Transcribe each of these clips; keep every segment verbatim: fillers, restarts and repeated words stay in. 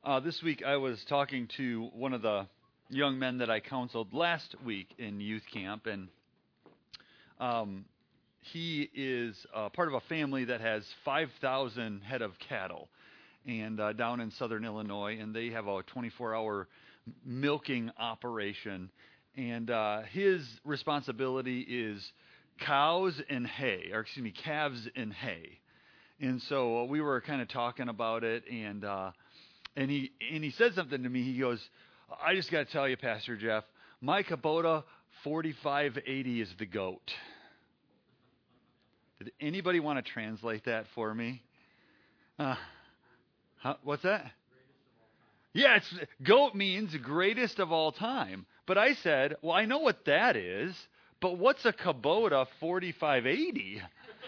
Uh, this week I was talking to one of the young men that I counseled last week in youth camp, and um, he is uh, part of a family that has five thousand head of cattle, and uh, down in southern Illinois, and they have a twenty-four hour milking operation, and uh, his responsibility is cows and hay, or excuse me, calves and hay. And so uh, we were kind of talking about it, and uh, and he and he said something to me. He goes, "I just got to tell you, Pastor Jeff, my Kubota forty-five eighty is the goat." Did anybody want to translate that for me? Uh, huh, what's that? Yeah, it's, goat means greatest of all time. But I said, well, I know what that is, but what's a Kubota forty-five eighty?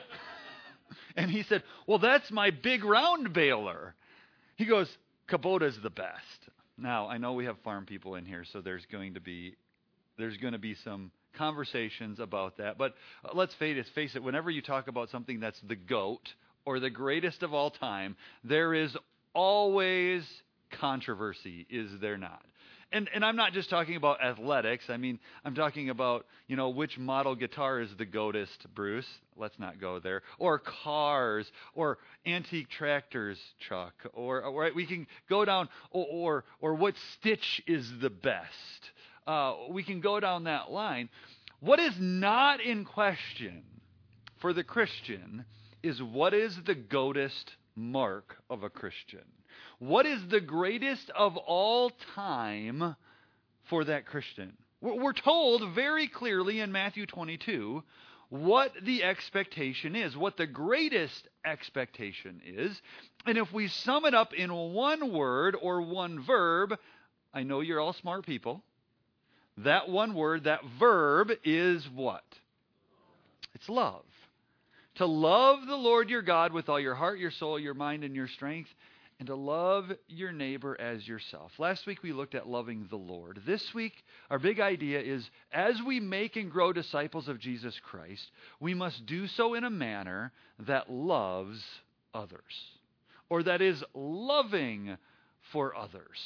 And he said, well, that's my big round baler. He goes, Kubota's the best. Now, I know we have farm people in here, so there's going to be there's going to be some conversations about that. But uh, let's face it, face it, whenever you talk about something that's the GOAT or the greatest of all time, there is always controversy, is there not? And and I'm not just talking about athletics. I mean, I'm talking about, you know, which model guitar is the goatest, Bruce? Let's not go there. Or cars, or antique tractors, Chuck. Or, or right, we can go down, or, or or what stitch is the best? Uh, we can go down that line. What is not in question for the Christian is what is the goatest mark of a Christian? What is the greatest of all time for that Christian? We're told very clearly in Matthew twenty-two what the expectation is, what the greatest expectation is. And if we sum it up in one word or one verb, I know you're all smart people. That one word, that verb is what? It's love. To love the Lord your God with all your heart, your soul, your mind, and your strength, and to love your neighbor as yourself. Last week we looked at loving the Lord. This week our big idea is as we make and grow disciples of Jesus Christ, we must do so in a manner that loves others, or that is loving for others.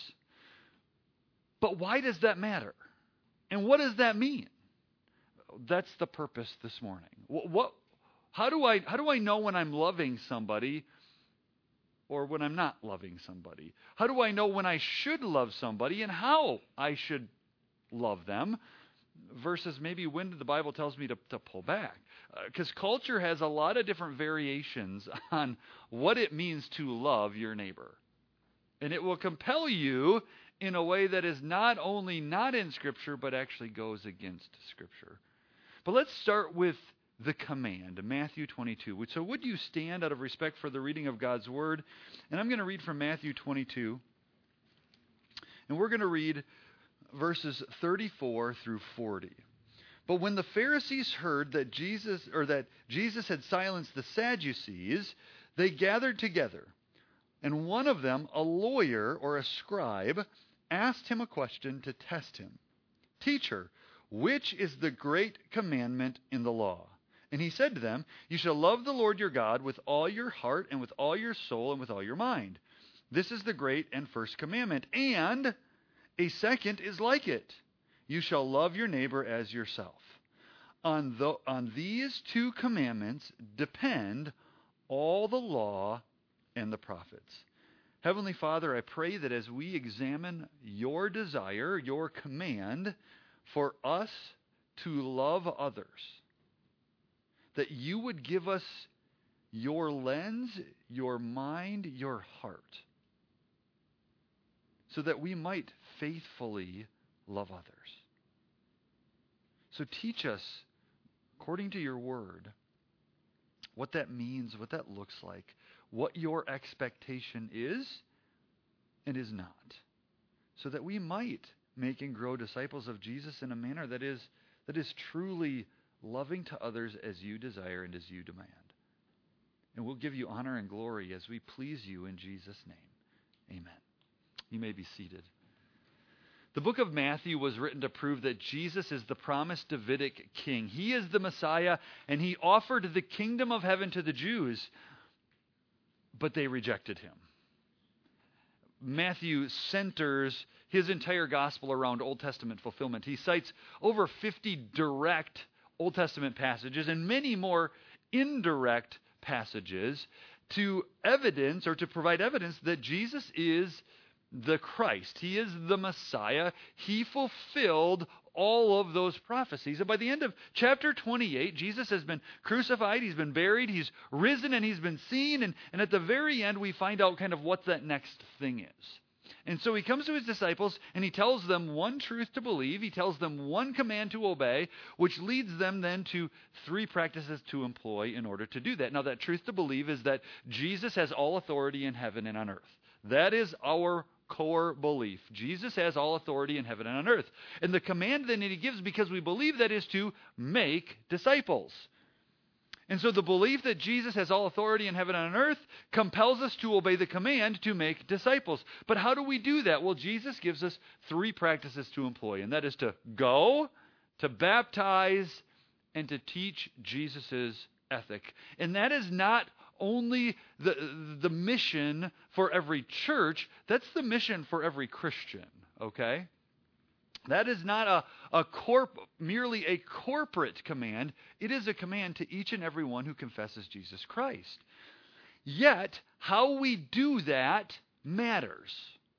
But why does that matter? And what does that mean? That's the purpose this morning. What, what how do I how do I know when I'm loving somebody or when I'm not loving somebody? How do I know when I should love somebody and how I should love them versus maybe when the Bible tells me to, to pull back? Because uh, culture has a lot of different variations on what it means to love your neighbor. And it will compel you in a way that is not only not in Scripture, but actually goes against Scripture. But let's start with the command, Matthew twenty-two. So would you stand out of respect for the reading of God's Word? And I'm going to read from Matthew twenty-two. And we're going to read verses thirty-four through forty. But when the Pharisees heard that Jesus, or that Jesus had silenced the Sadducees, they gathered together. And one of them, a lawyer or a scribe, asked him a question to test him. Teacher, which is the great commandment in the law? And he said to them, you shall love the Lord your God with all your heart and with all your soul and with all your mind. This is the great and first commandment. And a second is like it. You shall love your neighbor as yourself. On, the, on these two commandments depend all the law and the prophets. Heavenly Father, I pray that as we examine your desire, your command for us to love others, that you would give us your lens, your mind, your heart, so that we might faithfully love others. So teach us, according to your word, what that means, what that looks like, what your expectation is and is not, so that we might make and grow disciples of Jesus in a manner that is that is truly loving to others as you desire and as you demand. And we'll give you honor and glory as we please you in Jesus' name. Amen. You may be seated. The book of Matthew was written to prove that Jesus is the promised Davidic king. He is the Messiah, and he offered the kingdom of heaven to the Jews, but they rejected him. Matthew centers his entire gospel around Old Testament fulfillment. He cites over fifty direct Old Testament passages and many more indirect passages to evidence or to provide evidence that Jesus is the Christ. He is the Messiah. He fulfilled all of those prophecies. And by the end of chapter twenty-eight, Jesus has been crucified, he's been buried, he's risen, and he's been seen. And, and at the very end, we find out kind of what that next thing is. And so he comes to his disciples and he tells them one truth to believe. He tells them one command to obey, which leads them then to three practices to employ in order to do that. Now, that truth to believe is that Jesus has all authority in heaven and on earth. That is our core belief. Jesus has all authority in heaven and on earth. And the command then that he gives, because we believe that, is to make disciples. And so the belief that Jesus has all authority in heaven and on earth compels us to obey the command to make disciples. But how do we do that? Well, Jesus gives us three practices to employ, and that is to go, to baptize, and to teach Jesus' ethic. And that is not only the, the mission for every church, that's the mission for every Christian, okay? That is not a, a corp, merely a corporate command. It is a command to each and every one who confesses Jesus Christ. Yet, how we do that matters.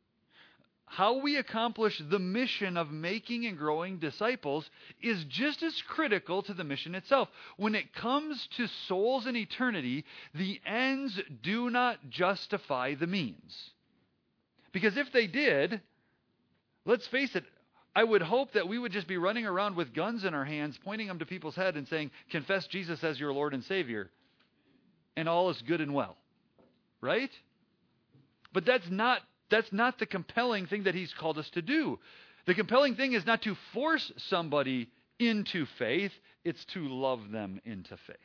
How we accomplish the mission of making and growing disciples is just as critical to the mission itself. When it comes to souls in eternity, the ends do not justify the means. Because if they did, let's face it, I would hope that we would just be running around with guns in our hands, pointing them to people's head and saying, confess Jesus as your Lord and Savior, and all is good and well. Right? But that's not that's not the compelling thing that he's called us to do. The compelling thing is not to force somebody into faith, it's to love them into faith.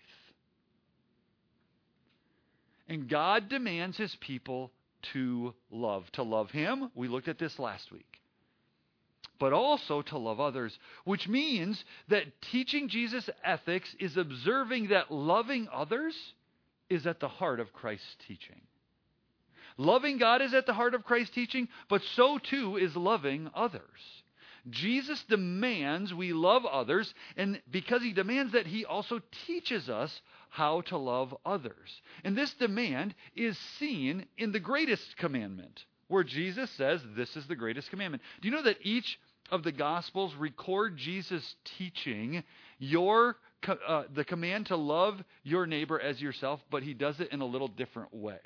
And God demands his people to love. To love him, we looked at this last week. But also to love others, which means that teaching Jesus ethics is observing that loving others is at the heart of Christ's teaching. Loving God is at the heart of Christ's teaching, but so too is loving others. Jesus demands we love others, and because he demands that, he also teaches us how to love others. And this demand is seen in the greatest commandment, where Jesus says, this is the greatest commandment. Do you know that each of the Gospels record Jesus teaching your uh, the command to love your neighbor as yourself, but he does it in a little different way?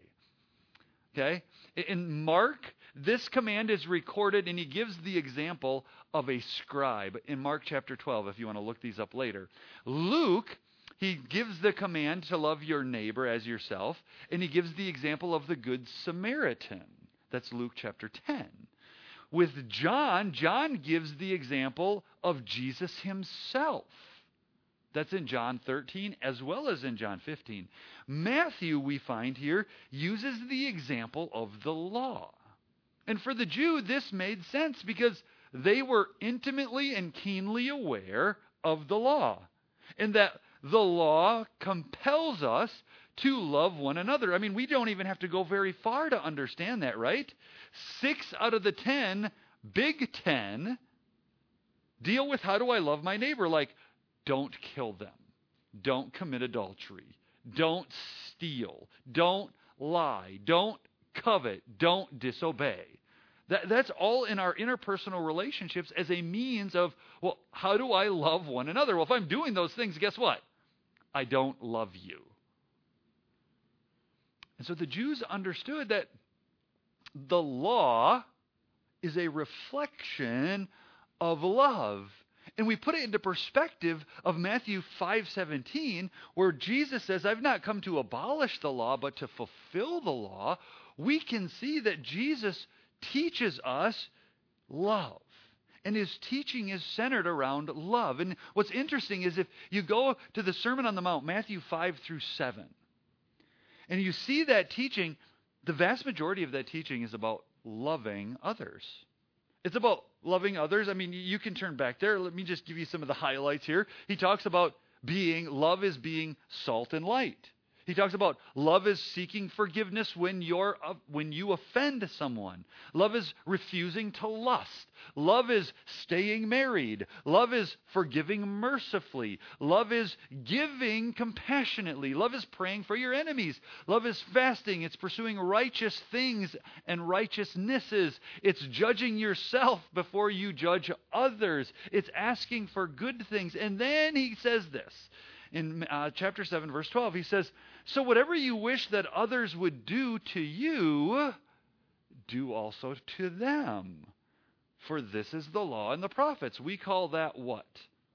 Okay? In Mark, this command is recorded, and he gives the example of a scribe in Mark chapter twelve, if you want to look these up later. Luke, he gives the command to love your neighbor as yourself, and he gives the example of the Good Samaritan. That's Luke chapter ten. With John, John gives the example of Jesus himself. That's in John thirteen as well as in John fifteen. Matthew, we find here, uses the example of the law. And for the Jew, this made sense because they were intimately and keenly aware of the law. And that the law compels us to love one another. I mean, we don't even have to go very far to understand that, right? Six out of the ten, big ten, deal with how do I love my neighbor, like don't kill them, don't commit adultery, don't steal, don't lie, don't covet, don't disobey. That, that's all in our interpersonal relationships as a means of, well, how do I love one another? Well, if I'm doing those things, guess what? I don't love you. And so the Jews understood that the law is a reflection of love. And we put it into perspective of Matthew five seventeen, where Jesus says, I've not come to abolish the law, but to fulfill the law. We can see that Jesus teaches us love. And his teaching is centered around love. And what's interesting is if you go to the Sermon on the Mount, Matthew five through seven, and you see that teaching, the vast majority of that teaching is about loving others. It's about loving others. I mean, you can turn back there. Let me just give you some of the highlights here. He talks about being, love is being salt and light. He talks about love is seeking forgiveness when you're uh, when you offend someone. Love is refusing to lust. Love is staying married. Love is forgiving mercifully. Love is giving compassionately. Love is praying for your enemies. Love is fasting. It's pursuing righteous things and righteousnesses. It's judging yourself before you judge others. It's asking for good things. And then he says this. In uh, chapter seven, verse twelve, he says, so whatever you wish that others would do to you, do also to them. For this is the law and the prophets. We call that what?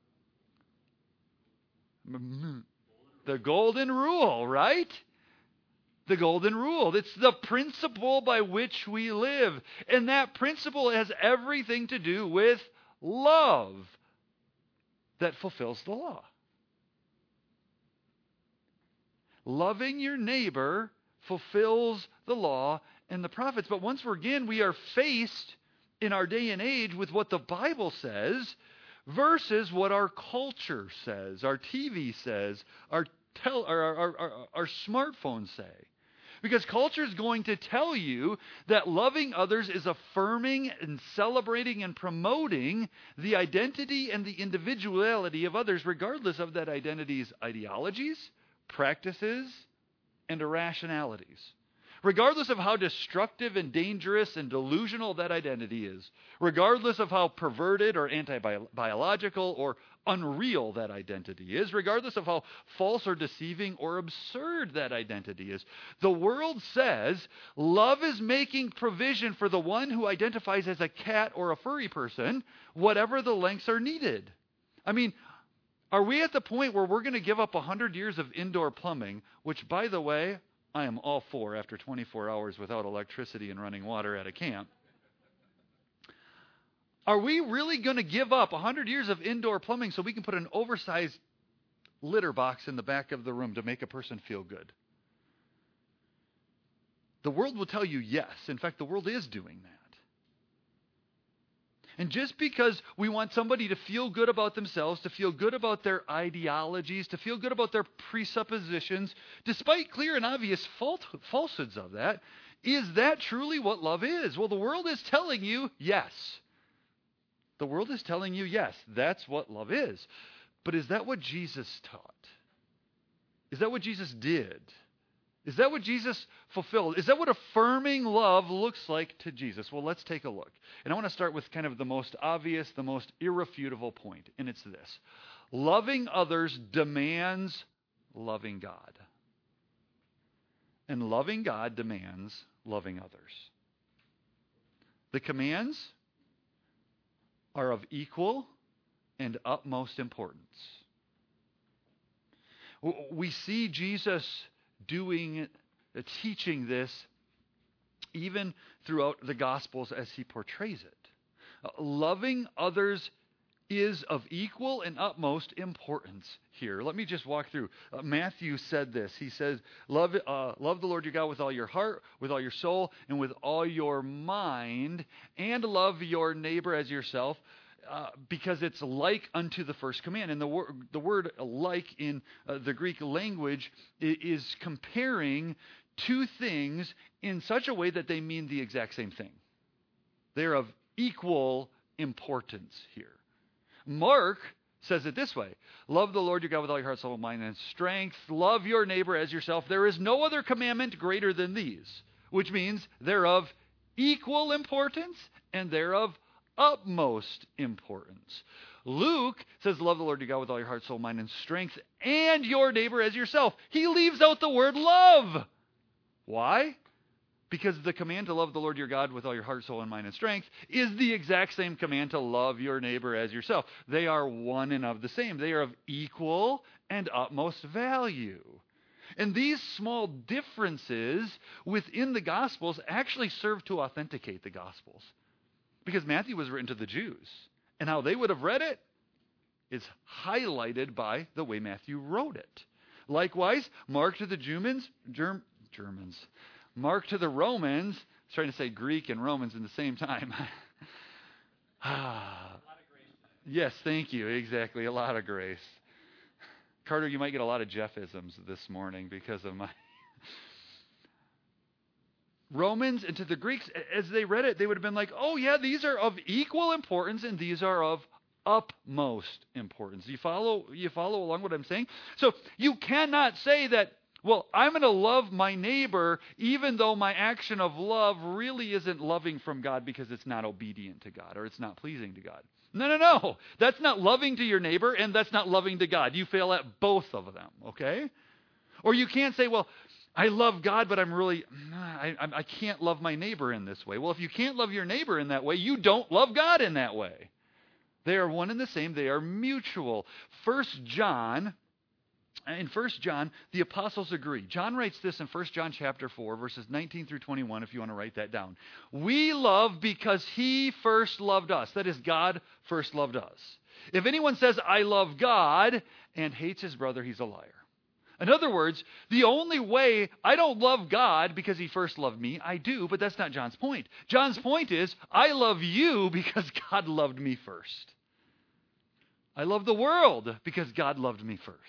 The golden rule, right? The golden rule. It's the principle by which we live. And that principle has everything to do with love that fulfills the law. Loving your neighbor fulfills the law and the prophets. But once we're again, we are faced in our day and age with what the Bible says versus what our culture says, our T V says, our, tel- our, our, our, our smartphones say. Because culture is going to tell you that loving others is affirming and celebrating and promoting the identity and the individuality of others, regardless of that identity's ideologies, practices, and irrationalities. Regardless of how destructive and dangerous and delusional that identity is, regardless of how perverted or anti-biological or unreal that identity is, regardless of how false or deceiving or absurd that identity is, the world says love is making provision for the one who identifies as a cat or a furry person, whatever the lengths are needed. I mean, are we at the point where we're going to give up one hundred years of indoor plumbing, which, by the way, I am all for after twenty-four hours without electricity and running water at a camp? Are we really going to give up one hundred years of indoor plumbing so we can put an oversized litter box in the back of the room to make a person feel good? The world will tell you yes. In fact, the world is doing that. And just because we want somebody to feel good about themselves, to feel good about their ideologies, to feel good about their presuppositions, despite clear and obvious fault, falsehoods of that, is that truly what love is? Well, the world is telling you yes. The world is telling you yes, that's what love is. But is that what Jesus taught? Is that what Jesus did? Is that what Jesus fulfilled? Is that what affirming love looks like to Jesus? Well, let's take a look. And I want to start with kind of the most obvious, the most irrefutable point, and it's this. Loving others demands loving God. And loving God demands loving others. The commands are of equal and utmost importance. We see Jesus doing, uh, teaching this even throughout the Gospels as he portrays it. Uh, loving others is of equal and utmost importance here. Let me just walk through. Uh, Matthew said this. He says, love, uh, love the Lord your God with all your heart, with all your soul, and with all your mind, and love your neighbor as yourself. Uh, because it's like unto the first command. And the, wor- the word like in uh, the Greek language is, is comparing two things in such a way that they mean the exact same thing. They're of equal importance here. Mark says it this way. Love the Lord your God with all your heart, soul, mind, and strength. Love your neighbor as yourself. There is no other commandment greater than these, which means they're of equal importance and they're of utmost importance. Luke says, love the Lord your God with all your heart, soul, mind, and strength, and your neighbor as yourself. He leaves out the word love. Why? Because the command to love the Lord your God with all your heart, soul, and mind, and strength is the exact same command to love your neighbor as yourself. They are one and of the same. They are of equal and utmost value. And these small differences within the Gospels actually serve to authenticate the Gospels. Because Matthew was written to the Jews. And how they would have read it is highlighted by the way Matthew wrote it. Likewise, Mark to the Germans, Germ, Germans. Mark to the Romans. I was trying to say Greek and Romans in the same time. ah, yes, thank you. Exactly. A lot of grace. Carter, you might get a lot of Jeffisms this morning because of my... Romans, and to the Greeks, as they read it, they would have been like, oh yeah, these are of equal importance and these are of utmost importance. You follow, you follow along what I'm saying? So you cannot say that, well, I'm going to love my neighbor even though my action of love really isn't loving from God because it's not obedient to God or it's not pleasing to God. No, no, no. That's not loving to your neighbor and that's not loving to God. You fail at both of them, okay? Or you can't say, well, I love God, but I'm really, I, I can't love my neighbor in this way. Well, if you can't love your neighbor in that way, you don't love God in that way. They are one and the same. They are mutual. First John, in First John, the apostles agree. John writes this in First John chapter four, verses nineteen through twenty-one, if you want to write that down. We love because he first loved us. That is, God first loved us. If anyone says, I love God, and hates his brother, he's a liar. In other words, the only way I don't love God because he first loved me, I do, but that's not John's point. John's point is, I love you because God loved me first. I love the world because God loved me first.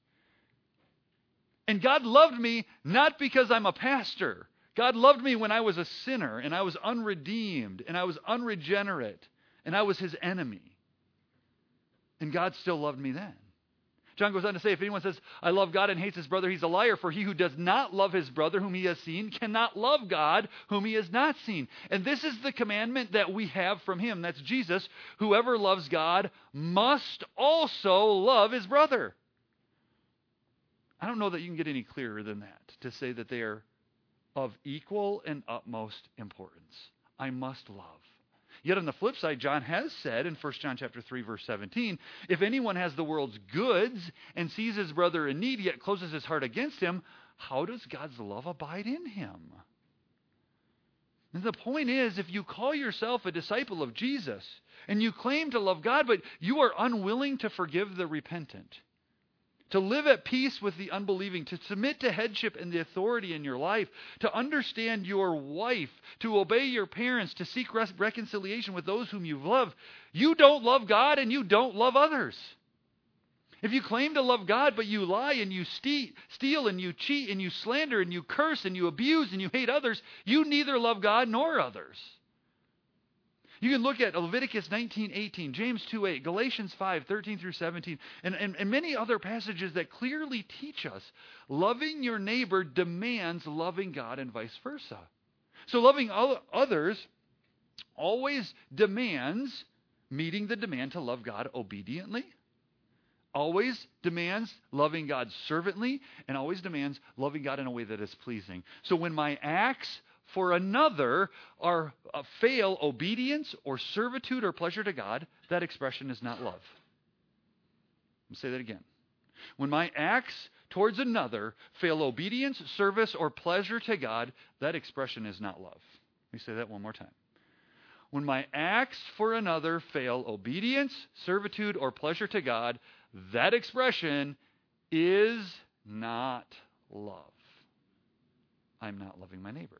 And God loved me not because I'm a pastor. God loved me when I was a sinner and I was unredeemed and I was unregenerate and I was his enemy. And God still loved me then. John goes on to say, if anyone says, I love God and hates his brother, he's a liar. For he who does not love his brother whom he has seen cannot love God whom he has not seen. And this is the commandment that we have from him. That's Jesus. Whoever loves God must also love his brother. I don't know that you can get any clearer than that to say that they are of equal and utmost importance. I must love. Yet on the flip side, John has said in First John chapter three, verse seventeen, if anyone has the world's goods and sees his brother in need, yet closes his heart against him, how does God's love abide in him? And the point is, if you call yourself a disciple of Jesus and you claim to love God, but you are unwilling to forgive the repentant, to live at peace with the unbelieving, to submit to headship and the authority in your life, to understand your wife, to obey your parents, to seek res- reconciliation with those whom you've loved, you don't love God and you don't love others. If you claim to love God, but you lie and you ste- steal and you cheat and you slander and you curse and you abuse and you hate others, you neither love God nor others. You can look at Leviticus nineteen eighteen, James two eight, Galatians five thirteen through seventeen, and, and, and many other passages that clearly teach us loving your neighbor demands loving God and vice versa. So loving others always demands meeting the demand to love God obediently, always demands loving God servantly, and always demands loving God in a way that is pleasing. So when my acts for another are uh, fail obedience or servitude or pleasure to God, that expression is not love. Let me say that again. When my acts towards another fail obedience, service, or pleasure to God, that expression is not love. Let me say that one more time. When my acts for another fail obedience, servitude, or pleasure to God, that expression is not love. I'm not loving my neighbor.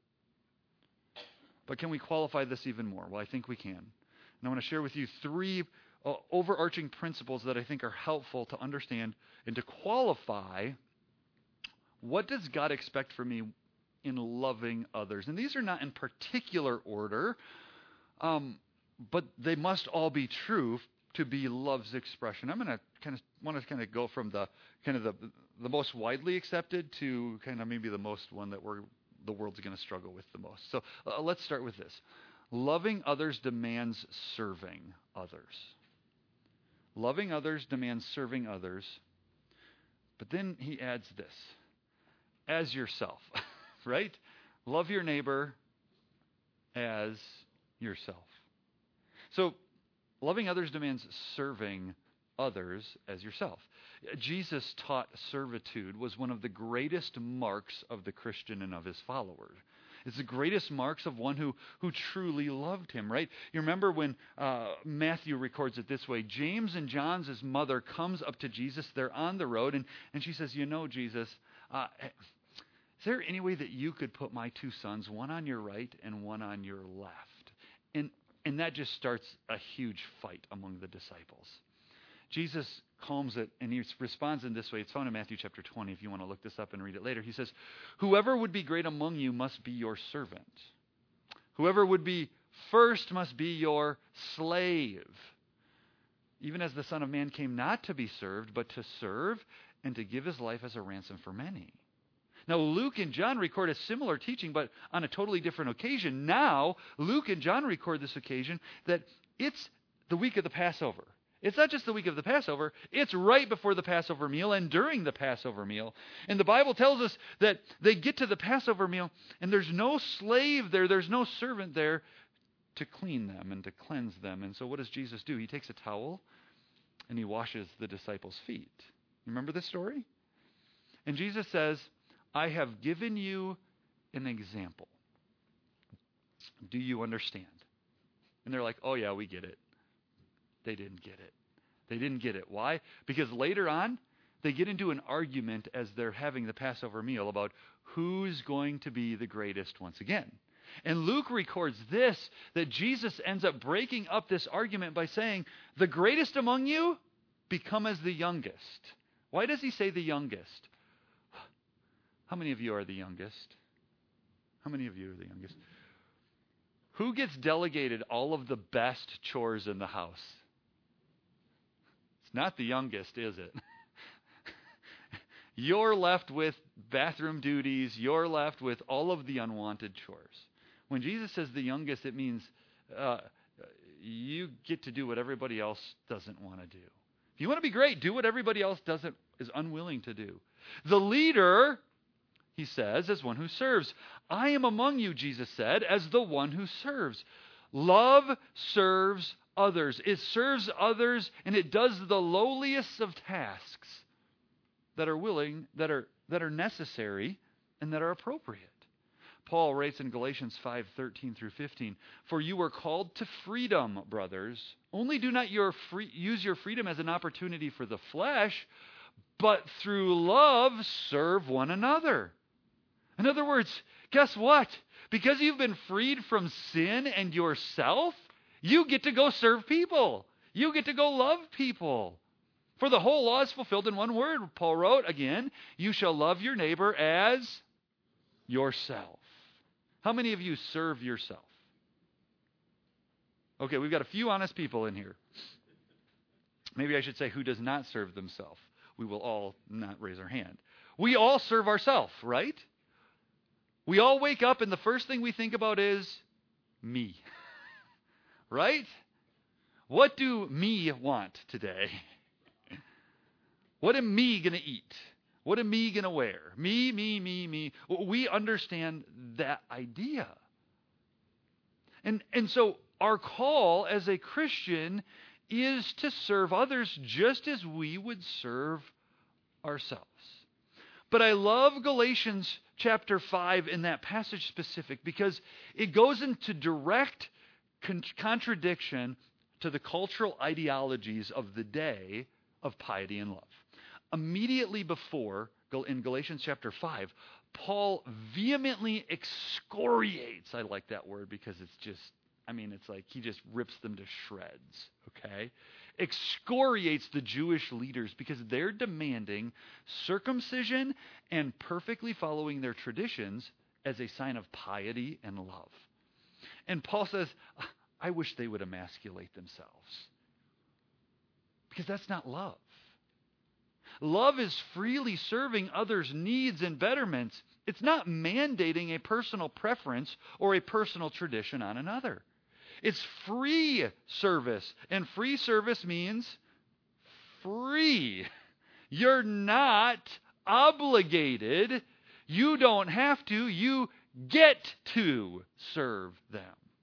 But can we qualify this even more? Well, I think we can. And I want to share with you three uh, overarching principles that I think are helpful to understand and to qualify what does God expect from me in loving others. And these are not in particular order, um, but they must all be true to be love's expression. I'm going to kind of want to kind of go from the kind of the the most widely accepted to kind of maybe the most one that we're the world's going to struggle with the most. So uh, let's start with this. Loving others demands serving others. Loving others demands serving others. But then he adds this. As yourself, right? Love your neighbor as yourself. So loving others demands serving others as yourself. Jesus taught servitude was one of the greatest marks of the Christian and of his followers. It's the greatest marks of one who, who truly loved him, right? You remember when uh, Matthew records it this way. James and John's his mother comes up to Jesus. They're on the road, and, and she says, you know, Jesus, uh, is there any way that you could put my two sons, one on your right and one on your left? And, and that just starts a huge fight among the disciples. Jesus calms it, and he responds in this way. It's found in Matthew chapter twenty, if you want to look this up and read it later. He says, whoever would be great among you must be your servant. Whoever would be first must be your slave. Even as the Son of Man came not to be served, but to serve and to give his life as a ransom for many. Now, Luke and John record a similar teaching, but on a totally different occasion. Now, Luke and John record this occasion that it's the week of the Passover. It's not just the week of the Passover. It's right before the Passover meal and during the Passover meal. And the Bible tells us that they get to the Passover meal, and there's no slave there, there's no servant there to clean them and to cleanse them. And so what does Jesus do? He takes a towel, and he washes the disciples' feet. Remember this story? And Jesus says, I have given you an example. Do you understand? And they're like, oh yeah, we get it. They didn't get it. They didn't get it. Why? Because later on, they get into an argument as they're having the Passover meal about who's going to be the greatest once again. And Luke records this, that Jesus ends up breaking up this argument by saying, the greatest among you become as the youngest. Why does he say the youngest? How many of you are the youngest? How many of you are the youngest? Who gets delegated all of the best chores in the house? It's not the youngest, is it? You're left with bathroom duties. You're left with all of the unwanted chores. When Jesus says the youngest, it means uh, you get to do what everybody else doesn't want to do. If you want to be great, do what everybody else doesn't is unwilling to do. The leader, he says, as one who serves. I am among you, Jesus said, as the one who serves. Love serves others. It serves others, and it does the lowliest of tasks that are willing, that are that are necessary, and that are appropriate. Paul writes in Galatians five thirteen through fifteen, for you were called to freedom, brothers. Only do not your free, use your freedom as an opportunity for the flesh, but through love serve one another. In other words, guess what? Because you've been freed from sin and yourself, you get to go serve people. You get to go love people. For the whole law is fulfilled in one word, Paul wrote again, you shall love your neighbor as yourself. How many of you serve yourself? Okay, we've got a few honest people in here. Maybe I should say who does not serve themselves. We will all not raise our hand. We all serve ourselves, right? We all wake up and the first thing we think about is me. Right? What do me want today? What am me going to eat? What am me going to wear? Me, me, me, me. We understand that idea. And, and so our call as a Christian is to serve others just as we would serve ourselves. But I love Galatians chapter five in that passage specific because it goes into direct con- contradiction to the cultural ideologies of the day of piety and love. Immediately before, in Galatians chapter five, Paul vehemently excoriates, I like that word because it's just, I mean, it's like he just rips them to shreds, okay? Excoriates the Jewish leaders because they're demanding circumcision and perfectly following their traditions as a sign of piety and love. And Paul says, I wish they would emasculate themselves. Because that's not love. Love is freely serving others' needs and betterments. It's not mandating a personal preference or a personal tradition on another. It's free service. And free service means free. You're not obligated. You don't have to. You get to serve them.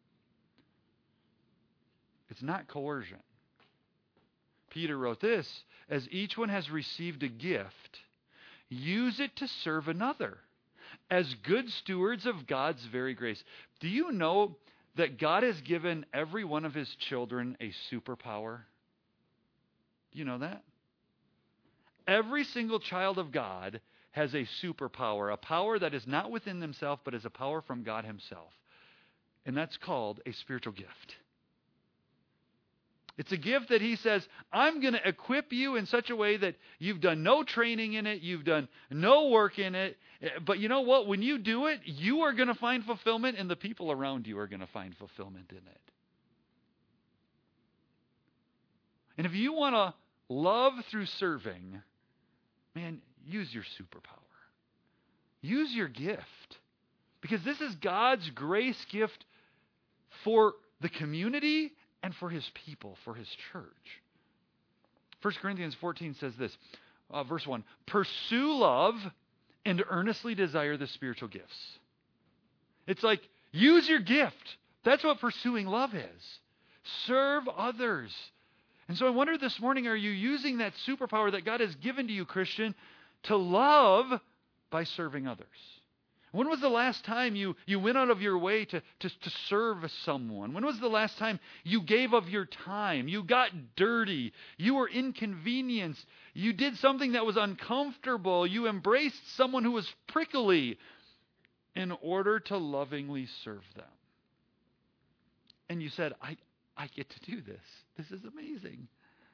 It's not coercion. Peter wrote this, as each one has received a gift, use it to serve another as good stewards of God's very grace. Do you know that God has given every one of his children a superpower? Do you know that? Every single child of God has a superpower, a power that is not within themselves, but is a power from God himself. And that's called a spiritual gift. It's a gift that he says, I'm going to equip you in such a way that you've done no training in it, you've done no work in it. But you know what? When you do it, you are going to find fulfillment, and the people around you are going to find fulfillment in it. And if you want to love through serving, man, use your superpower. Use your gift. Because this is God's grace gift for the community and for his people, for his church. First Corinthians fourteen says this, uh, verse one, pursue love and earnestly desire the spiritual gifts. It's like, use your gift. That's what pursuing love is. Serve others. And so I wonder this morning, are you using that superpower that God has given to you, Christian, to love by serving others? When was the last time you, you went out of your way to, to, to serve someone? When was the last time you gave of your time? You got dirty. You were inconvenienced. You did something that was uncomfortable. You embraced someone who was prickly in order to lovingly serve them. And you said, I, I get to do this. This is amazing.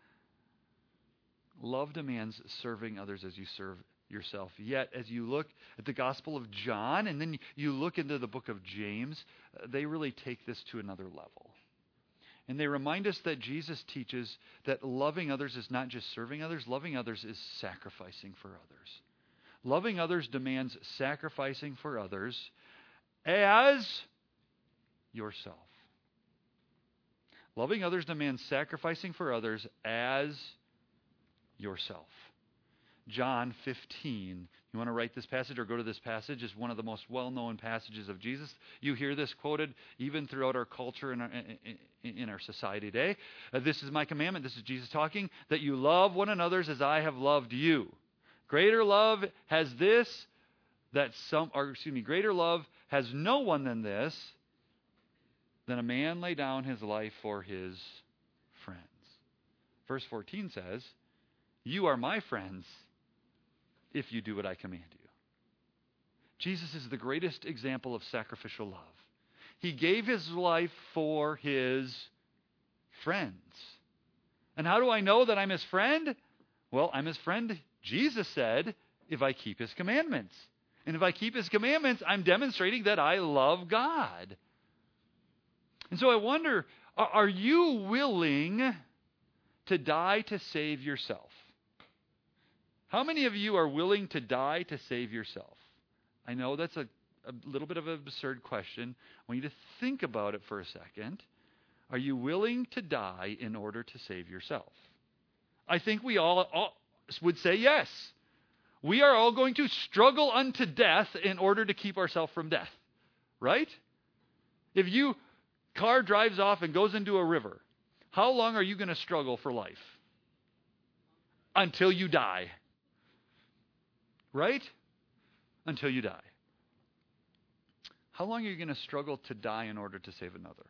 Love demands serving others as you serve yourself. Yet, as you look at the Gospel of John, and then you look into the book of James, uh, they really take this to another level. And they remind us that Jesus teaches that loving others is not just serving others. Loving others is sacrificing for others. Loving others demands sacrificing for others as yourself. Loving others demands sacrificing for others as yourself. John fifteen. You want to write this passage or go to this passage? It's one of the most well-known passages of Jesus. You hear this quoted even throughout our culture and in, in our society today. Uh, this is my commandment. This is Jesus talking, that you love one another as I have loved you. Greater love has this, that some, or excuse me, greater love has no one than this, than a man lay down his life for his friends. Verse fourteen says, you are my friends if you do what I command you. Jesus is the greatest example of sacrificial love. He gave his life for his friends. And how do I know that I'm his friend? Well, I'm his friend, Jesus said, if I keep his commandments. And if I keep his commandments, I'm demonstrating that I love God. And so I wonder, are you willing to die to save yourself? How many of you are willing to die to save yourself? I know that's a, a little bit of an absurd question. I want you to think about it for a second. Are you willing to die in order to save yourself? I think we all, all would say yes. We are all going to struggle unto death in order to keep ourselves from death. Right? If you car drives off and goes into a river, how long are you going to struggle for life? Until you die. Right? Until you die. How long are you going to struggle to die in order to save another?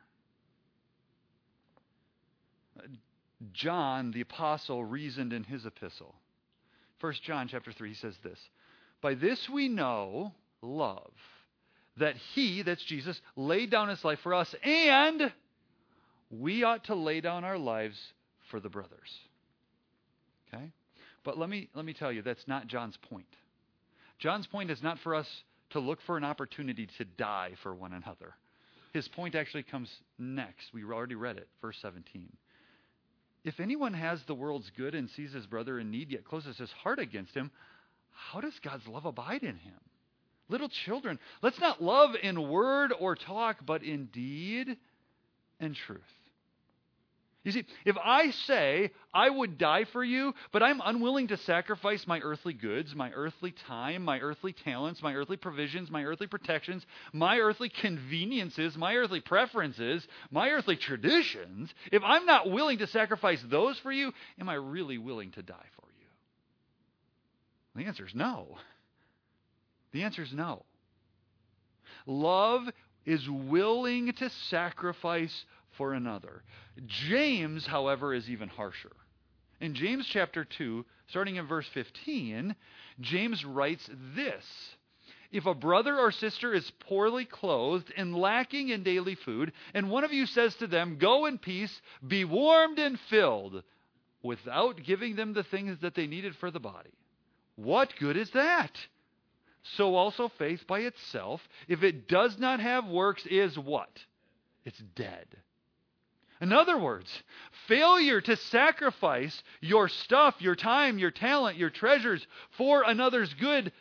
John, the apostle, reasoned in his epistle. First John chapter three, he says this, by this we know love, that he, that's Jesus, laid down his life for us, and we ought to lay down our lives for the brothers. Okay? But let me let me tell you, that's not John's point. John's point is not for us to look for an opportunity to die for one another. His point actually comes next. We already read it, verse seventeen. If anyone has the world's good and sees his brother in need, yet closes his heart against him, how does God's love abide in him? Little children, let's not love in word or talk, but in deed and truth. You see, if I say I would die for you, but I'm unwilling to sacrifice my earthly goods, my earthly time, my earthly talents, my earthly provisions, my earthly protections, my earthly conveniences, my earthly preferences, my earthly traditions, if I'm not willing to sacrifice those for you, am I really willing to die for you? The answer is no. The answer is no. Love is willing to sacrifice for another. James, however, is even harsher. In James chapter two, starting in verse fifteen, James writes this, if a brother or sister is poorly clothed and lacking in daily food, and one of you says to them, 'Go in peace, be warmed and filled,' without giving them the things that they needed for the body, what good is that? So also faith by itself, if it does not have works, is what? It's dead." In other words, failure to sacrifice your stuff, your time, your talent, your treasures for another's good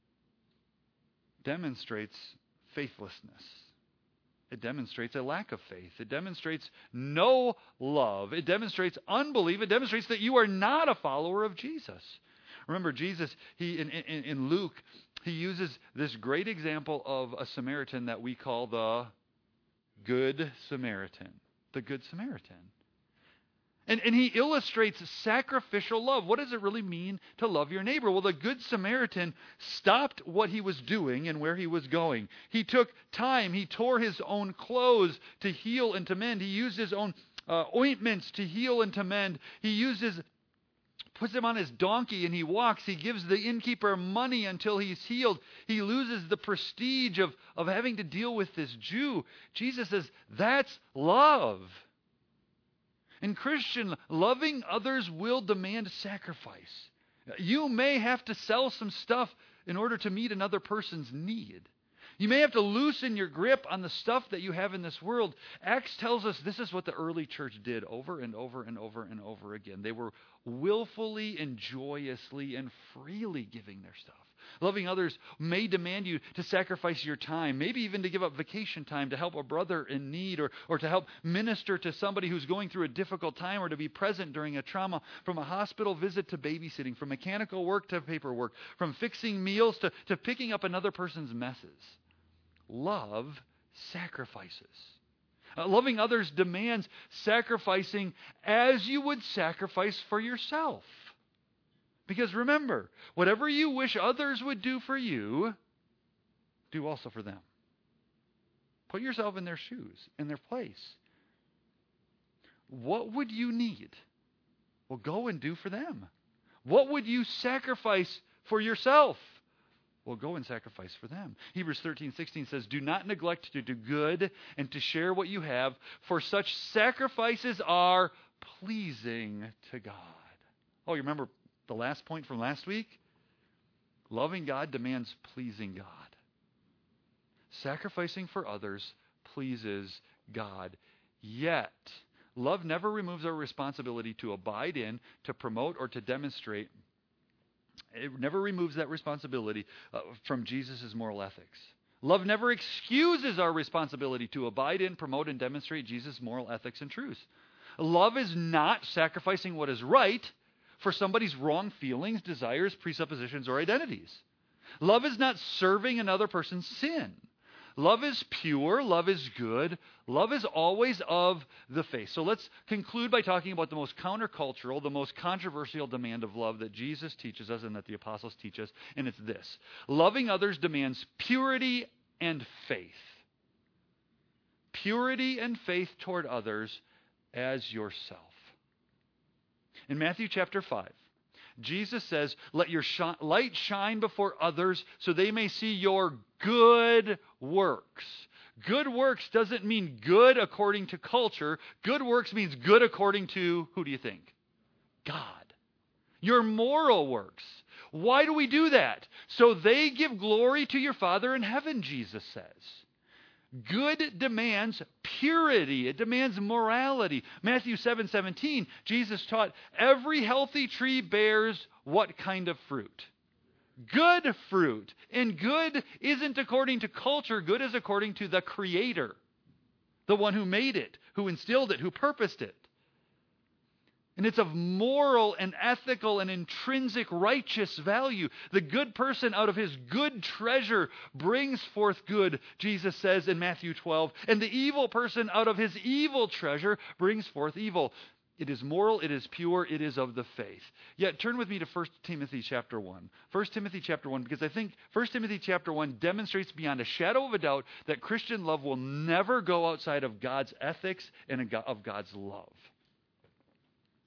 demonstrates faithlessness. It demonstrates a lack of faith. It demonstrates no love. It demonstrates unbelief. It demonstrates that you are not a follower of Jesus. Remember, Jesus, he in, in, in Luke, he uses this great example of a Samaritan that we call the Good Samaritan. The Good Samaritan. And, and he illustrates sacrificial love. What does it really mean to love your neighbor? Well, the Good Samaritan stopped what he was doing and where he was going. He took time. He tore his own clothes to heal and to mend. He used his own uh, ointments to heal and to mend. He uses puts him on his donkey and he walks. He gives the innkeeper money until he's healed. He loses the prestige of, of having to deal with this Jew. Jesus says, that's love. And Christian, loving others will demand sacrifice. You may have to sell some stuff in order to meet another person's need. You may have to loosen your grip on the stuff that you have in this world. Acts tells us this is what the early church did over and over and over and over again. They were willfully and joyously and freely giving their stuff. Loving others may demand you to sacrifice your time, maybe even to give up vacation time to help a brother in need, or, or to help minister to somebody who's going through a difficult time, or to be present during a trauma, from a hospital visit to babysitting, from mechanical work to paperwork, from fixing meals to, to picking up another person's messes. Love sacrifices. Uh, loving others demands sacrificing as you would sacrifice for yourself. Because remember, whatever you wish others would do for you, do also for them. Put yourself in their shoes, in their place. What would you need? Well, go and do for them. What would you sacrifice for yourself? Well, go and sacrifice for them. Hebrews thirteen sixteen says, "Do not neglect to do good and to share what you have, for such sacrifices are pleasing to God." Oh, you remember the last point from last week? Loving God demands pleasing God. Sacrificing for others pleases God. Yet, love never removes our responsibility to abide in, to promote, or to demonstrate. It never removes that responsibility uh, from Jesus' moral ethics. Love never excuses our responsibility to abide in, promote, and demonstrate Jesus' moral ethics and truths. Love is not sacrificing what is right for somebody's wrong feelings, desires, presuppositions, or identities. Love is not serving another person's sin. Love is pure. Love is good. Love is always of the faith. So let's conclude by talking about the most countercultural, the most controversial demand of love that Jesus teaches us and that the apostles teach us, and it's this. Loving others demands purity and faith. Purity and faith toward others as yourself. In Matthew chapter five, Jesus says, "Let your sh- light shine before others so they may see your good works." Good works doesn't mean good according to culture. Good works means good according to, who do you think? God. Your moral works. Why do we do that? So they give glory to your Father in heaven, Jesus says. Good demands purity. It demands morality. Matthew seven seventeen, Jesus taught, every healthy tree bears what kind of fruit? Good fruit. And good isn't according to culture. Good is according to the Creator, the one who made it, who instilled it, who purposed it. And it's of moral and ethical and intrinsic righteous value. The good person out of his good treasure brings forth good, Jesus says in Matthew twelve. And the evil person out of his evil treasure brings forth evil. It is moral, it is pure, it is of the faith. Yet turn with me to First Timothy chapter one. First Timothy chapter one, because I think First Timothy chapter one demonstrates beyond a shadow of a doubt that Christian love will never go outside of God's ethics and of God's love.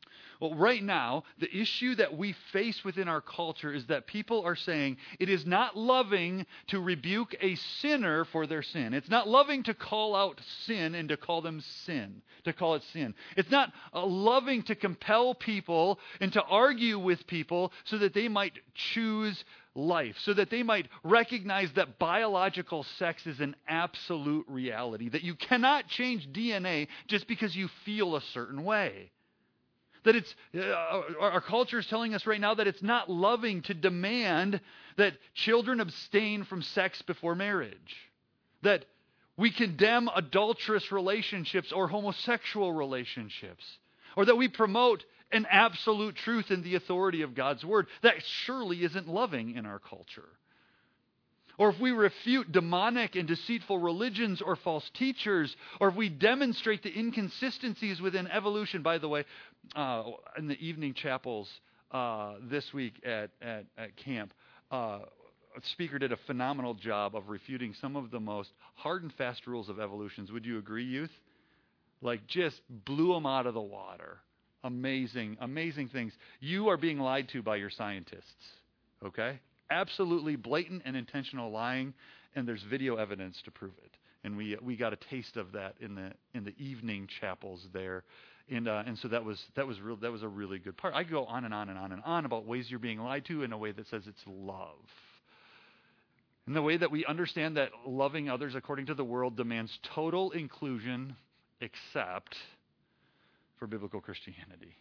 Well, right now, the issue that we face within our culture is that people are saying it is not loving to rebuke a sinner for their sin. It's not loving to call out sin and to call them sin, to call it sin. It's not uh, loving to compel people and to argue with people so that they might choose life, so that they might recognize that biological sex is an absolute reality, that you cannot change D N A just because you feel a certain way. That it's, uh, our culture is telling us right now that it's not loving to demand that children abstain from sex before marriage. That we condemn adulterous relationships or homosexual relationships. Or that we promote an absolute truth in the authority of God's word. That surely isn't loving in our culture. Or if we refute demonic and deceitful religions or false teachers, or if we demonstrate the inconsistencies within evolution. By the way, uh, in the evening chapels uh, this week at, at, at camp, uh, a speaker did a phenomenal job of refuting some of the most hard and fast rules of evolution. Would you agree, youth? Like, just blew them out of the water. Amazing, amazing things. You are being lied to by your scientists, okay? Absolutely blatant and intentional lying, and there's video evidence to prove it. And we we got a taste of that in the in the evening chapels there, and uh, and so that was that was real that was a really good part. I could go on and on and on and on about ways you're being lied to in a way that says it's love. In the way that we understand that loving others according to the world demands total inclusion, except for biblical Christianity.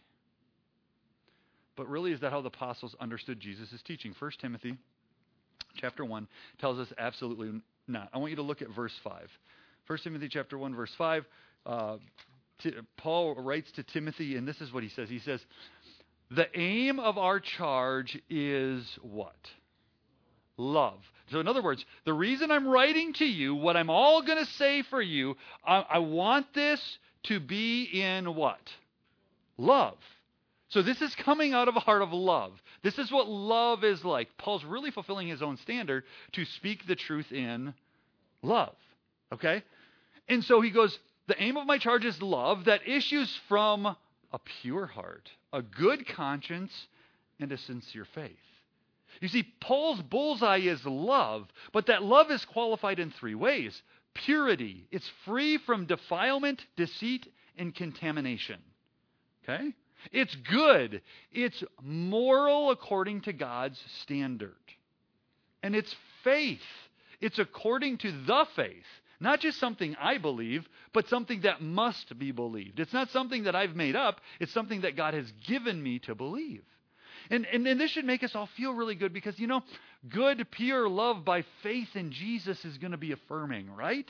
But really, is that how the apostles understood Jesus' teaching? First Timothy chapter one tells us absolutely not. I want you to look at verse five. First Timothy chapter one, verse five. Uh, T- Paul writes to Timothy, and this is what he says. He says, the aim of our charge is what? Love. So in other words, the reason I'm writing to you, what I'm all going to say for you, I, I want this to be in what? Love. So this is coming out of a heart of love. This is what love is like. Paul's really fulfilling his own standard to speak the truth in love. Okay? And so he goes, the aim of my charge is love that issues from a pure heart, a good conscience, and a sincere faith. You see, Paul's bullseye is love, but that love is qualified in three ways. Purity. It's free from defilement, deceit, and contamination. Okay? It's good. It's moral according to God's standard. And it's faith. It's according to the faith. Not just something I believe, but something that must be believed. It's not something that I've made up. It's something that God has given me to believe. And, and, and this should make us all feel really good because, you know, good, pure love by faith in Jesus is going to be affirming, right?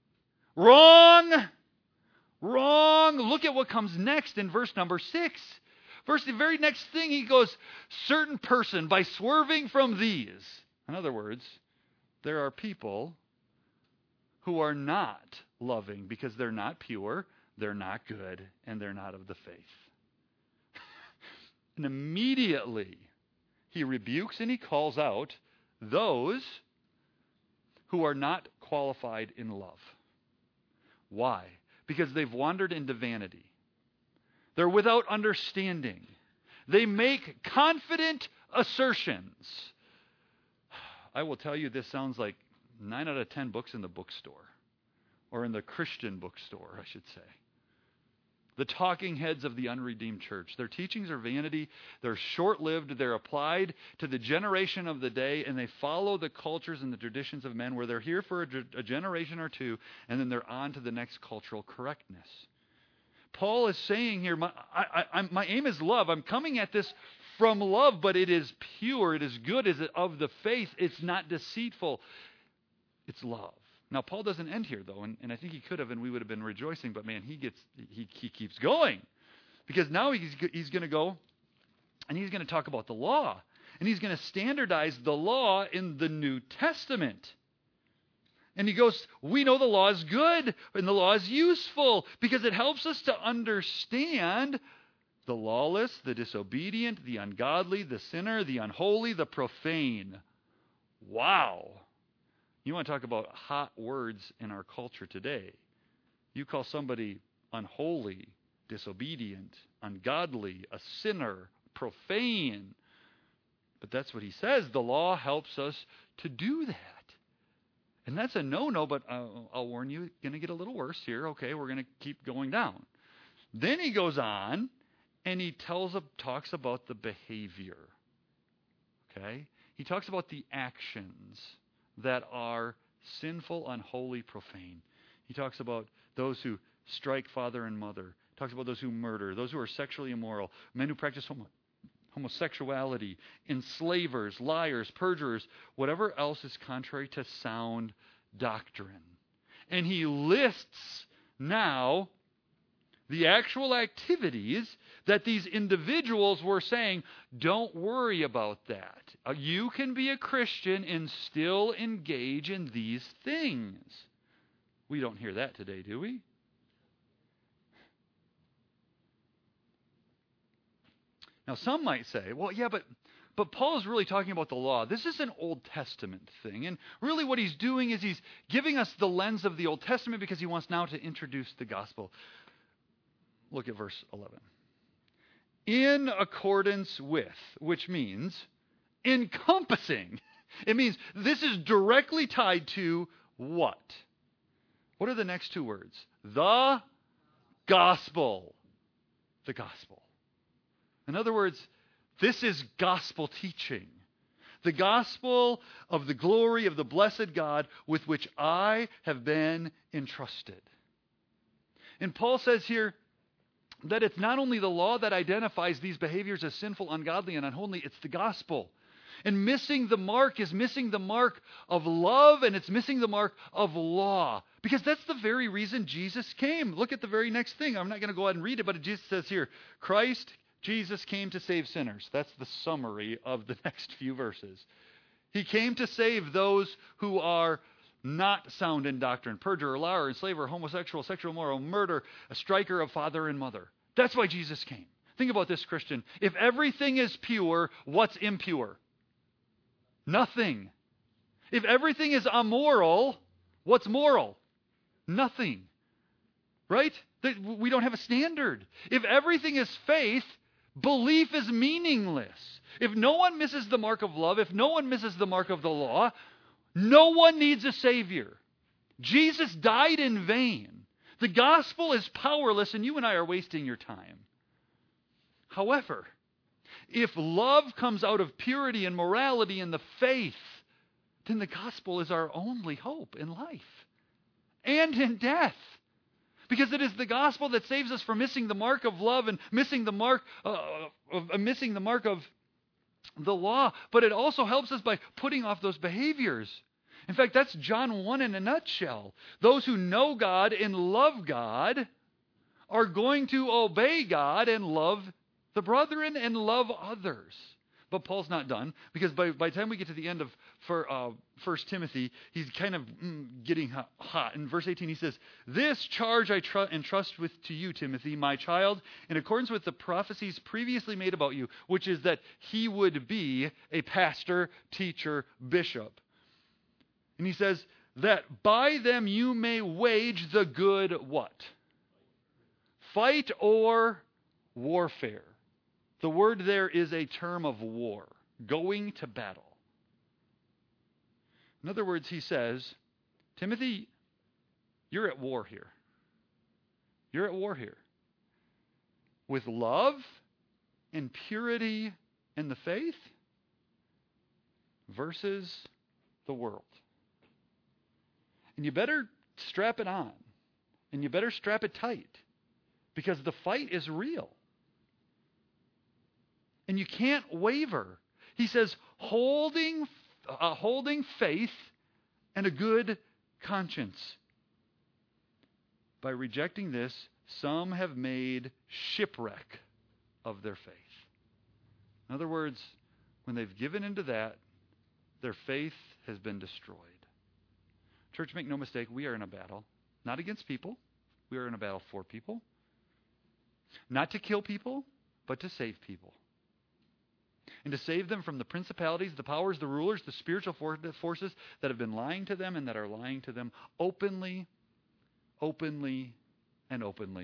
Wrong! Wrong. Look at what comes next in verse number six. Verse, the very next thing, he goes, certain person by swerving from these. In other words, there are people who are not loving because they're not pure, they're not good, and they're not of the faith. And immediately he rebukes and he calls out those who are not qualified in love. Why? Because they've wandered into vanity. They're without understanding. They make confident assertions. I will tell you, this sounds like nine out of ten books in the bookstore. Or in the Christian bookstore, I should say. The talking heads of the unredeemed church. Their teachings are vanity. They're short-lived. They're applied to the generation of the day, and they follow the cultures and the traditions of men where they're here for a, a generation or two, and then they're on to the next cultural correctness. Paul is saying here, my, I, I, my aim is love. I'm coming at this from love, but it is pure. It is good. It is of the faith. It's not deceitful. It's love. Now, Paul doesn't end here, though, and, and I think he could have, and we would have been rejoicing, but man, he gets he, he keeps going. Because now he's, he's going to go, and he's going to talk about the law. And he's going to standardize the law in the New Testament. And he goes, we know the law is good, and the law is useful, because it helps us to understand the lawless, the disobedient, the ungodly, the sinner, the unholy, the profane. Wow. You want to talk about hot words in our culture today. You call somebody unholy, disobedient, ungodly, a sinner, profane. But that's what he says. The law helps us to do that. And that's a no-no, but I'll, I'll warn you, it's going to get a little worse here. Okay, we're going to keep going down. Then he goes on, and he tells, talks about the behavior. Okay? He talks about the actions that are sinful, unholy, profane. He talks about those who strike father and mother. He talks about those who murder, those who are sexually immoral, men who practice homo- homosexuality, enslavers, liars, perjurers, whatever else is contrary to sound doctrine. And he lists now the actual activities that these individuals were saying, don't worry about that. Uh, you can be a Christian and still engage in these things. We don't hear that today, do we? Now, some might say, well, yeah, but but Paul is really talking about the law. This is an Old Testament thing. And really what he's doing is he's giving us the lens of the Old Testament because he wants now to introduce the gospel. Look at verse eleven. In accordance with, which means encompassing. It means this is directly tied to what? What are the next two words? The gospel. The gospel. In other words, this is gospel teaching. The gospel of the glory of the blessed God with which I have been entrusted. And Paul says here that it's not only the law that identifies these behaviors as sinful, ungodly, and unholy, it's the gospel. And missing the mark is missing the mark of love, and it's missing the mark of law. Because that's the very reason Jesus came. Look at the very next thing. I'm not going to go ahead and read it, but it just says here, Christ, Jesus came to save sinners. That's the summary of the next few verses. He came to save those who are not sound in doctrine, perjurer, liar, enslaver, homosexual, sexual immoral, murder, a striker of father and mother. That's why Jesus came. Think about this, Christian. If everything is pure, what's impure? Nothing. If everything is immoral, what's moral? Nothing. Right? We don't have a standard. If everything is faith, belief is meaningless. If no one misses the mark of love, if no one misses the mark of the law, no one needs a Savior. Jesus died in vain. The gospel is powerless, and you and I are wasting your time. However, if love comes out of purity and morality and the faith, then the gospel is our only hope in life and in death. Because it is the gospel that saves us from missing the mark of love and missing the mark uh, of uh, missing the mark of the law. But it also helps us by putting off those behaviors. In fact, that's John one in a nutshell. Those who know God and love God are going to obey God and love the brethren and love others. But Paul's not done, because by, by the time we get to the end of for, uh, First Timothy, he's kind of mm, getting hot, hot. In verse eighteen, he says, "This charge I tr- entrust with to you, Timothy, my child, in accordance with the prophecies previously made about you," which is that he would be a pastor, teacher, bishop. And he says, "that by them you may wage the good" what? Fight or warfare. The word there is a term of war, going to battle. In other words, he says, Timothy, you're at war here. You're at war here. With love and purity and the faith versus the world. And you better strap it on. And you better strap it tight. Because the fight is real. And you can't waver. He says, holding, uh, holding faith and a good conscience. By rejecting this, some have made shipwreck of their faith. In other words, when they've given into that, their faith has been destroyed. Church, make no mistake, we are in a battle. Not against people. We are in a battle for people. Not to kill people, but to save people. And to save them from the principalities, the powers, the rulers, the spiritual forces that have been lying to them and that are lying to them openly, openly, and openly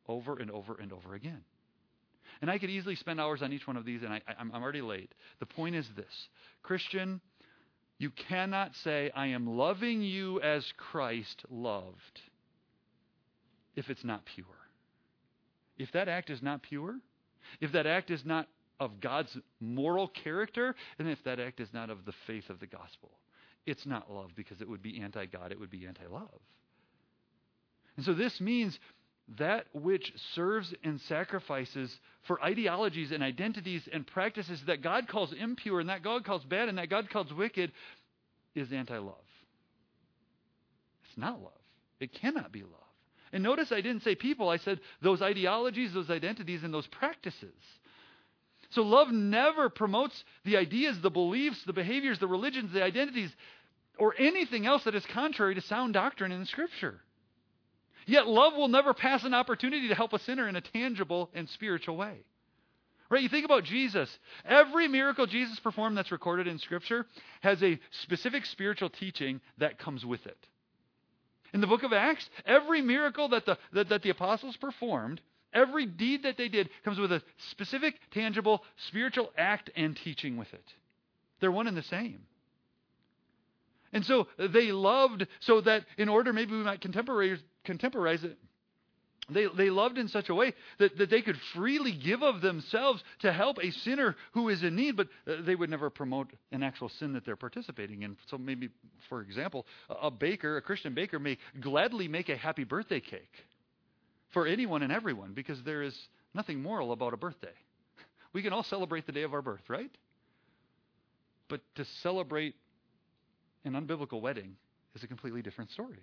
over and over and over again. And I could easily spend hours on each one of these, and I, I'm, I'm already late. The point is this. Christian, you cannot say, I am loving you as Christ loved, if it's not pure. If that act is not pure, if that act is not of God's moral character, and if that act is not of the faith of the gospel, it's not love, because it would be anti-God, it would be anti-love. And so this means that which serves and sacrifices for ideologies and identities and practices that God calls impure and that God calls bad and that God calls wicked is anti-love. It's not love. It cannot be love. And notice I didn't say people, I said those ideologies, those identities, and those practices. So love never promotes the ideas, the beliefs, the behaviors, the religions, the identities, or anything else that is contrary to sound doctrine in the Scripture. Yet love will never pass an opportunity to help a sinner in a tangible and spiritual way. Right? You think about Jesus. Every miracle Jesus performed that's recorded in Scripture has a specific spiritual teaching that comes with it. In the book of Acts, every miracle that the, that, that the apostles performed, every deed that they did comes with a specific, tangible, spiritual act and teaching with it. They're one and the same. And so they loved, so that in order, maybe we might contemporize, contemporize it, they, they loved in such a way that, that they could freely give of themselves to help a sinner who is in need, but they would never promote an actual sin that they're participating in. So maybe, for example, a baker, a Christian baker may gladly make a happy birthday cake for anyone and everyone, because there is nothing moral about a birthday. We can all celebrate the day of our birth, right? But to celebrate an unbiblical wedding is a completely different story.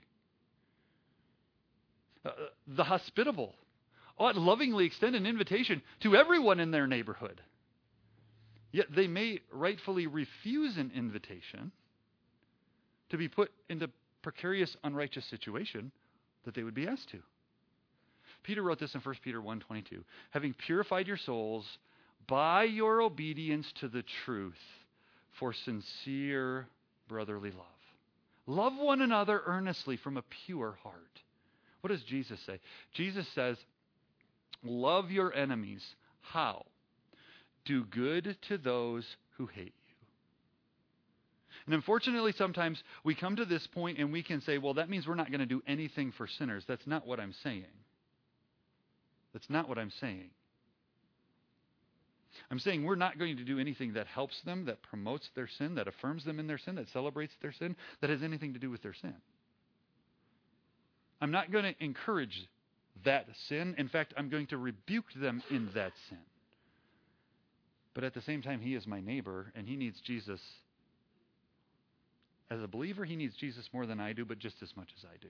Uh, the hospitable ought lovingly extend an invitation to everyone in their neighborhood. Yet they may rightfully refuse an invitation to be put into precarious, unrighteous situation that they would be asked to. Peter wrote this in First Peter one twenty-two. Having purified your souls by your obedience to the truth for sincere brotherly love. Love one another earnestly from a pure heart. What does Jesus say? Jesus says, love your enemies. How? Do good to those who hate you. And unfortunately, sometimes we come to this point and we can say, well, that means we're not going to do anything for sinners. That's not what I'm saying. That's not what I'm saying. I'm saying we're not going to do anything that helps them, that promotes their sin, that affirms them in their sin, that celebrates their sin, that has anything to do with their sin. I'm not going to encourage that sin. In fact, I'm going to rebuke them in that sin. But at the same time, he is my neighbor, and he needs Jesus. As a believer, he needs Jesus more than I do, but just as much as I do.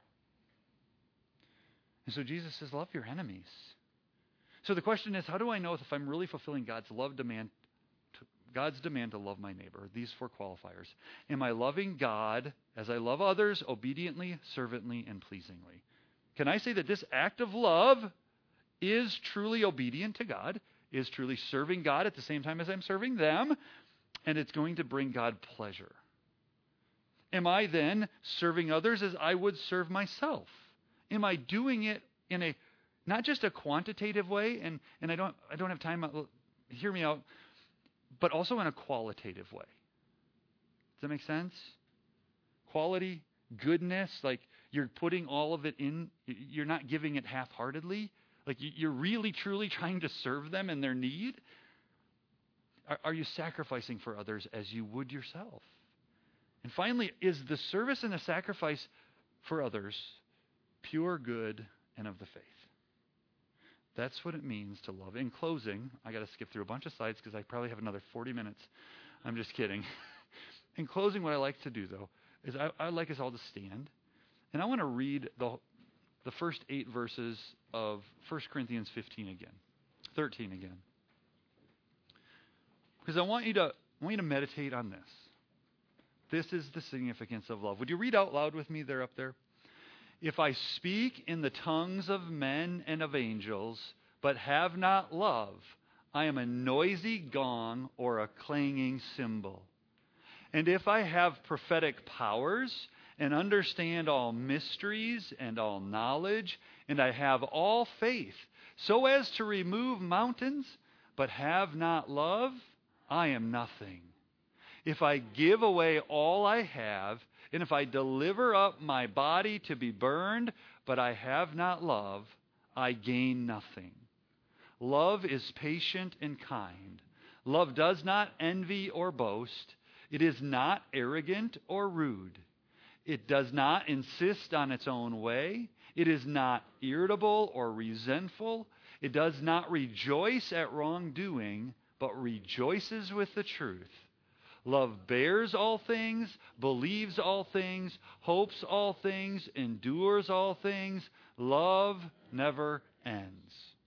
And so Jesus says, love your enemies. So the question is, how do I know if I'm really fulfilling God's love demand, to, God's demand to love my neighbor? These four qualifiers. Am I loving God as I love others, obediently, servantly, and pleasingly? Can I say that this act of love is truly obedient to God, is truly serving God at the same time as I'm serving them, and it's going to bring God pleasure? Am I then serving others as I would serve myself? Am I doing it in a not just a quantitative way, and, and I don't I don't have time, hear me out, but also in a qualitative way? Does that make sense? Quality, goodness, like you're putting all of it in, you're not giving it half-heartedly, like you're really truly trying to serve them in their need? Are, are you sacrificing for others as you would yourself? And finally, is the service and the sacrifice for others pure, good, and of the faith? That's what it means to love. In closing, I got to skip through a bunch of slides because I probably have another forty minutes. I'm just kidding. In closing, what I like to do, though, is I, I'd like us all to stand. And I want to read the, the first eight verses of First Corinthians fifteen again. thirteen again. Because I want you to, I want you to meditate on this. This is the significance of love. Would you read out loud with me there up there? If I speak in the tongues of men and of angels, but have not love, I am a noisy gong or a clanging cymbal. And if I have prophetic powers and understand all mysteries and all knowledge, and I have all faith, so as to remove mountains, but have not love, I am nothing. If I give away all I have, and if I deliver up my body to be burned, but I have not love, I gain nothing. Love is patient and kind. Love does not envy or boast. It is not arrogant or rude. It does not insist on its own way. It is not irritable or resentful. It does not rejoice at wrongdoing, but rejoices with the truth. Love bears all things, believes all things, hopes all things, endures all things. Love never ends.